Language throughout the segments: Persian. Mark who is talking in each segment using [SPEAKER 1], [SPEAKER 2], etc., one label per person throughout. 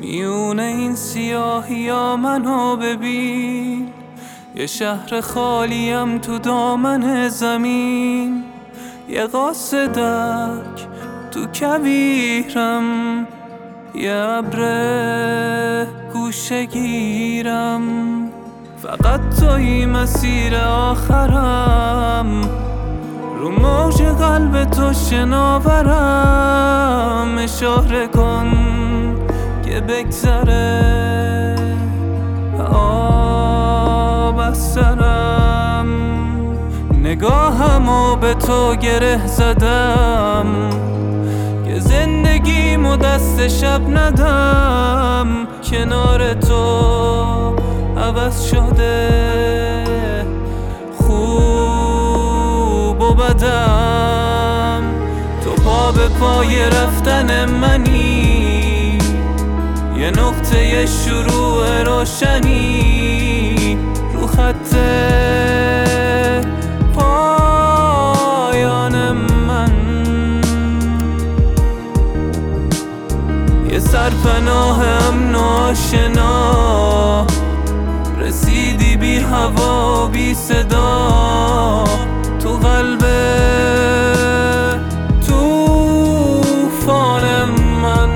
[SPEAKER 1] میونه این سیاهی ها منو ببین، یه شهر خالیم تو دامن زمین، یه قاصدک تو کویرم، یه ابر گوشه گیرم. فقط توی مسیر آخرم، رو موج قلب تو شناورم. اشاره کن که بگذره آب از سرم، نگاهمو به تو گره زدم که زندگیمو دست شب ندم. کنار تو عوض شده خوب و بدم، تو پا به پای رفتن منی، یه نقطه شروع روشنی رو خط پایان من. یه سرپناه امن و آشنا، رسیدی بی هوا بی صدا تو قلب توفان من.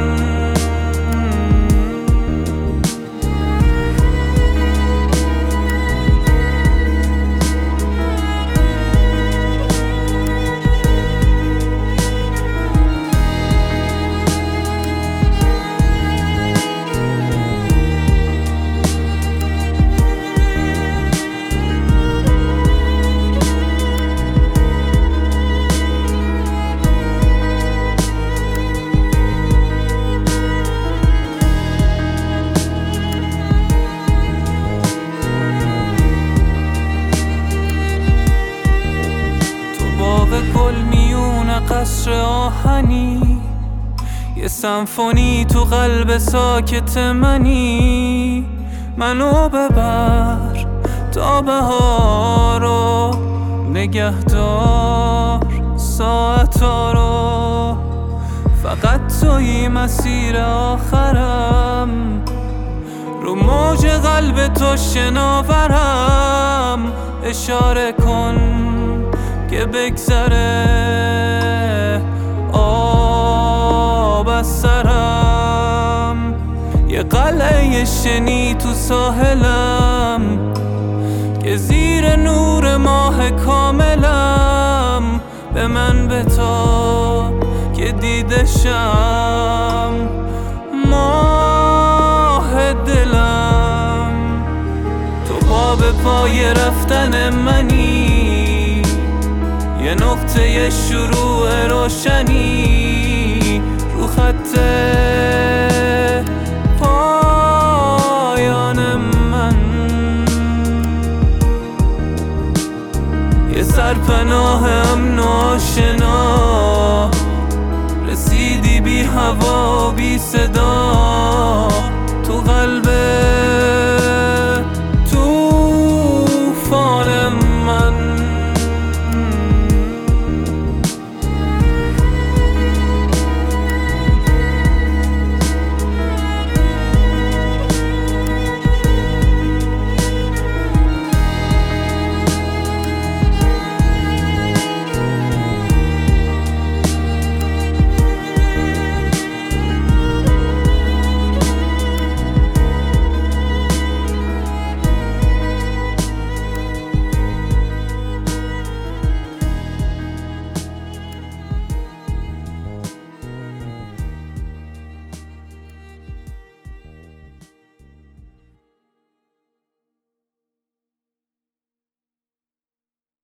[SPEAKER 1] گل میون قصر آهنی، یه سمفونی تو قلب ساکت منی. منو ببر تا بهارو، نگهدار ساعتا رو. فقط توی مسیر آخرم، رو موج قلب تو شناورم. اشاره کن که بگذره آب از سرم، یه قلعه شنی تو ساحلم که زیر نور ماه کاملم. به من بتاب که دیدشم ماه دلم، تو پا به پای رفتن منی، یه نقطه شروع روشنی رو خط پایان من. یه سرپناه امن و آشنا، رسیدی بی هوا بی صدا